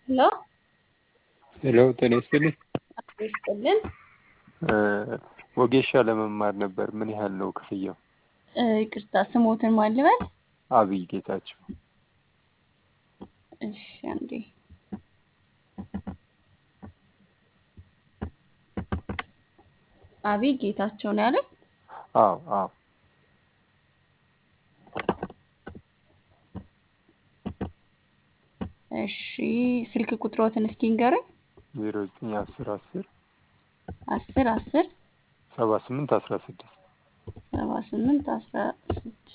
ሄሎ ሄሎ ጤና ይስጥልኝ። ይስጥልን። ወጌሻ ለመማር ነበር። ምን ያህል ነው ክፍያው? ይቅርታ ስሞትን ማን ልበል? አብይ ጌታቸው። እሺ አንዴ አብይ ጌታቸው ነው ያለኝ። አዎ አዎ። እሺ ስልክ ቁጥሮትን እስኪ ንገሩኝ። 0910 10 10 78 16 78 16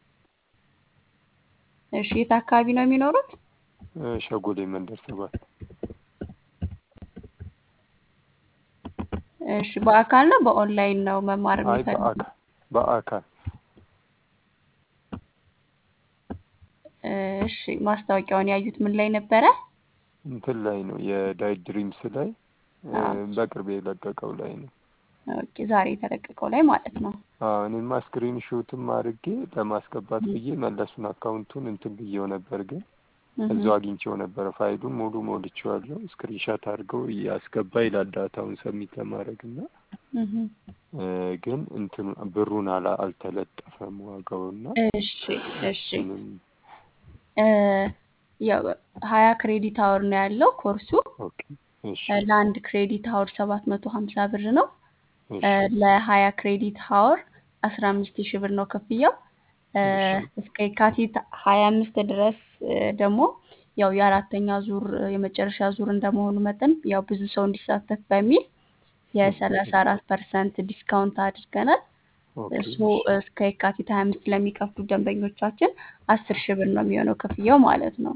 እሺ የት አካባቢ ነው የሚኖሩት? ሸጎሌ መንደር 7። እሺ በአካል ነው በኦንላይን ነው መማር አይ የሚፈልጉት? በአካል። እሺ ማስታወቂያውን ያዩት ምን ላይ ነበረ? እንትን ላይ ነው የዳይት ድሪምስ ላይ በቅርብ የለቀቀው ላይ ነው። ኦኬ ዛሬ የተለቀቀው ላይ ማለት ነው። እኔማ ስክሪን ሾትም አድርጌ ለማስገባት ብዬ መለሱን አካውንቱን እንትን ብዬው ነበር፣ ግን እዛው አግኝቼው ነበር። ፋይሉን ሙሉ ሞልቼዋለሁ። ስክሪንሻት አድርገው ያስገባ ይላል ዳታውን ሰሚት ለማድረግ እና ግን እንትኑ ብሩን አልተለጠፈም ዋጋውና። እሺ እሺ ያው 20 ክሬዲት አወር ነው ያለው ኮርሱ። ኦኬ እሺ። ለአንድ ክሬዲት አወር 750 ብር ነው። ለ20 ክሬዲት አወር 15000 ብር ነው ክፍያው። እስከ የካቲት 25 ድረስ ደግሞ ያው የአራተኛ ዙር የመጨረሻ ዙር እንደመሆኑ መጠን ያው ብዙ ሰው እንዲሳተፍ በሚል የ34% ዲስካውንት አድርገናል። እሱ እስከ የካቲት 25 ለሚከፍሉ ደንበኞቻችን 10000 ብር ነው የሚሆነው ክፍያው ማለት ነው።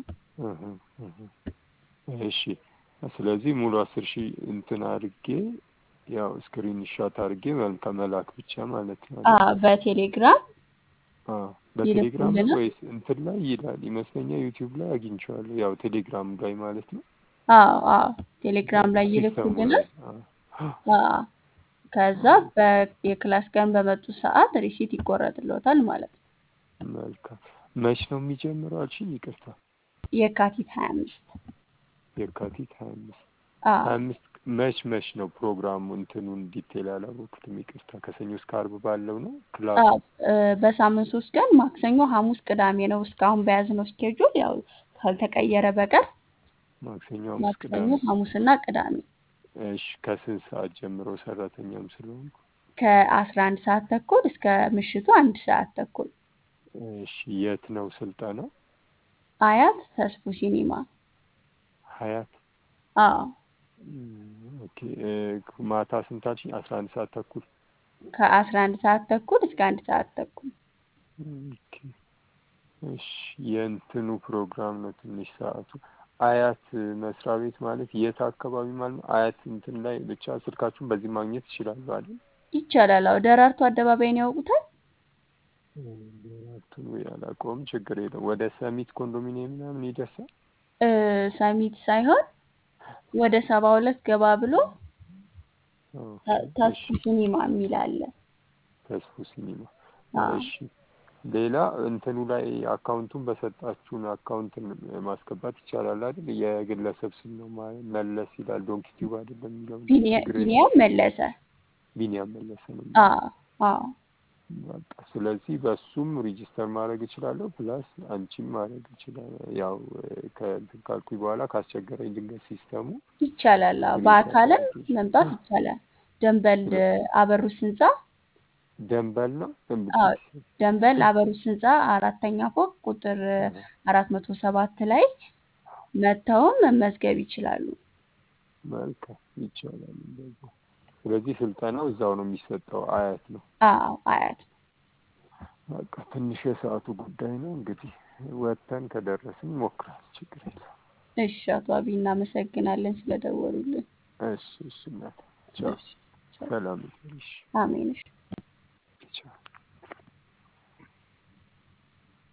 እሺ ስለዚህ ሙሉ 10000 እንትን አድርጌ ያው ስክሪን ሻት አድርጌ መላክ ብቻ ማለት ነው። በቴሌግራም በቴሌግራም ወይስ እንትን ላይ ይላል ይመስለኛል። ዩቲዩብ ላይ አግኝቼዋለሁ። ያው ቴሌግራም ላይ ማለት ነው። አዎ ቴሌግራም ላይ ይልኩልናል። ከዛ የክላስ ቀን በመጡ ሰዓት ሪሲት ይቆረጥልዎታል ማለት ነው። መልካም። መች ነው የሚጀምረው አልሽኝ? ይቅርታ። የካቲት 25 የካቲት 25 መች ነው ፕሮግራሙ? እንትኑን ዲቴል አላወኩትም። ይቅርታ። ከሰኞ እስከ ዓርብ ባለው ነው ክላሱ? በሳምንት 3 ቀን ማክሰኞ፣ ሐሙስ፣ ቅዳሜ ነው እስካሁን በያዝነው ስኬጁል። ያው ካልተቀየረ በቀር ማክሰኞ፣ ሐሙስና ቅዳሜ። እሺ ከስንት ሰዓት ጀምሮ? ሰራተኛም ስለሆንኩ ከ11 ሰዓት ተኩል እስከ ምሽቱ 1 ሰዓት ተኩል። እሺ የት ነው ስልጠናው? አያት ተስፉ ሲኒማ። ሀያት? አዎ። ኦኬ። ማታ ስንት አልሽኝ? 11 ሰዓት ተኩል። ከ11 ሰዓት ተኩል እስከ 1 ሰዓት ተኩል። ኦኬ። እሺ የእንትኑ ፕሮግራም ነው ትንሽ ሰዓቱ። አያት መስሪያ ቤት ማለት የት አካባቢ ማለት ነው? አያት እንትን ላይ ብቻ ስልካችሁን በዚህ ማግኘት ይችላሉ አይደል? ይቻላል። አዎ ደራርቱ አደባባይን ያውቁታል? ደራርቱ ያላውቀውም፣ ችግር የለም። ወደ ሰሚት ኮንዶሚኒየም ምናምን ይደርሳል? ሰሚት ሳይሆን ወደ 72 ገባ ብሎ ተስፉ ሲኒማ የሚል አለ። ተስፉ ሲኒማ። እሺ ሌላ እንትኑ ላይ አካውንቱን በሰጣችሁን አካውንት ማስገባት ይቻላል አይደል? የግለሰብ ስም ነው መለስ ይላል። ዶንኪ ቲዩብ አይደለም የሚለው። ቢኒያም መለሰ። ቢኒያም መለሰ ነው። አዎ። በቃ ስለዚህ በሱም ሬጂስተር ማድረግ እችላለሁ፣ ፕላስ አንቺም ማድረግ እችላለሁ። ያው ከእንትን ካልኩኝ በኋላ ካስቸገረኝ ድንገት ሲስተሙ ይቻላል። በአካልም መምጣት ይቻላል። ደንበል አበሩስ ህንጻ። ደንበል ነው? ደንበል አበሩስ ህንጻ 4ኛ ፎቅ ቁጥር 407 ላይ መተውም መመዝገብ ይችላሉ። መልካም ይቻላል እንደዛ። ስለዚህ ስልጠናው እዛው ነው የሚሰጠው? አያት ነው? አዎ አያት ነው። በቃ ትንሽ የሰዓቱ ጉዳይ ነው እንግዲህ ወጥተን ከደረስን ሞክራል። ችግር የለም። እሺ አቶ አብይ እናመሰግናለን ስለደወሉልን። እሺ እናት ቻው። ሰላም ይሁንልሽ። አሜን።